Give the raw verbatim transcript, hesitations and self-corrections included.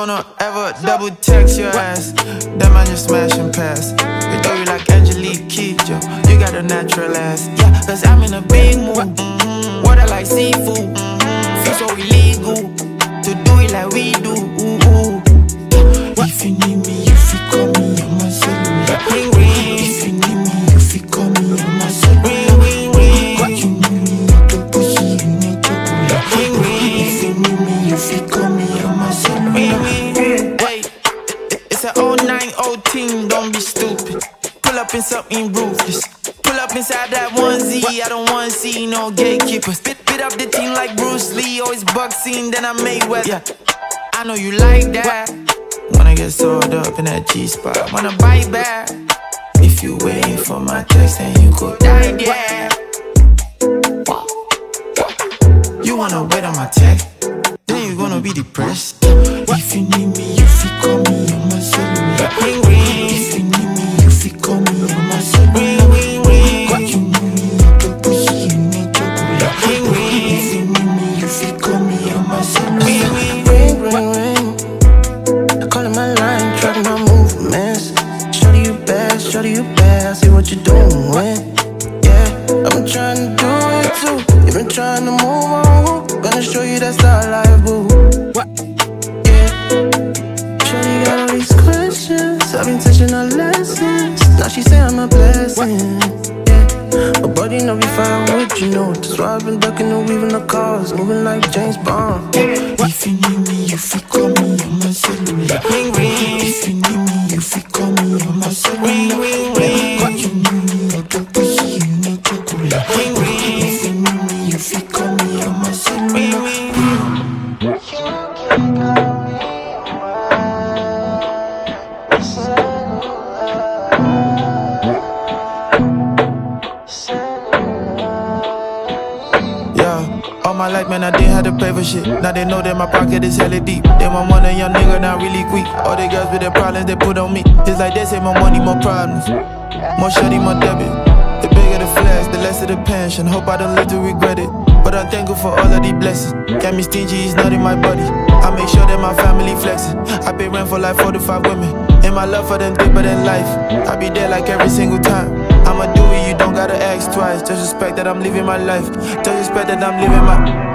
gonna ever double text your ass. That man just smashing past. They throw you like Angelique Kidjo. You got a natural ass. Yeah, cause I'm in a big mood. Mm-hmm. Water like seafood. Mm-hmm. Feel so illegal to do it like we do. Ooh, ooh. If you need me, you feel call me on my cellular. Ring, ring. If you need me, you feel call me on my cellular. Ring, ring, ring. You need me, you can push it in a chocolate. Ring, ring. If you need me, you feel call me on my cellular. Ring, ring. Hey, it's an oh nine oh team, don't be stupid. Pull up in something ruthless. Pull up inside that onesie, I don't want to see no gatekeepers. Spit, spit up the team like Bruce Lee, always boxing, then I Mayweather. Yeah, I know you like that. Wanna get sold up in that G-spot, wanna bite back. If you waiting for my text, then you could die there. You wanna wait on my text, then you gonna be depressed. If you need me, you feel call me on my cellular. Ring, ring. If you need me, you feel call me on my cellular. Ring, ring, ring. You need me, you can push it in a chocolate. Ring, ring. If you need me, you feel call me on my cellular. Ring, ring, ring, ring. Calling my line, tracking my movements. Shorty you bad, shorty you bad. I see what you're doing. Yeah, I've been trying to do it too. You've been trying to move on. Gonna show you that's not life, boo. What? Yeah. Shorty got all these questions. I've been teaching her lessons. Now she say I'm a blessing. Yeah. My body know be fine with you know. That's why I've been ducking and weaving the cars, moving like James Bond. Yeah. If you need me, you feel call me on my cellular. Ring, ring. If you need me, you feel call me on my cellular. Ring, ring, ring. You need me, I can push you in a chocolate. Ring, ring. If you need me, you feel call me on my cellular. Ring, ring, ring. All my life, man, I didn't have to pay for shit. Now they know that my pocket is hella deep. They want money, young nigga, now really quick. All the girls with their problems, they put on me. It's like they say more money, more problems. More shorty, more debit. The bigger the flex, the less of the pension. Hope I don't live to regret it. But I'm thankful for all of these blessings. Got me stingy, it's not in my body. I make sure that my family flexing. I pay rent for like forty-five women. And my love for them deeper than life. I be there like every single time. I'ma do it, you don't gotta ask twice. Just respect that I'm living my life. Just respect that I'm living my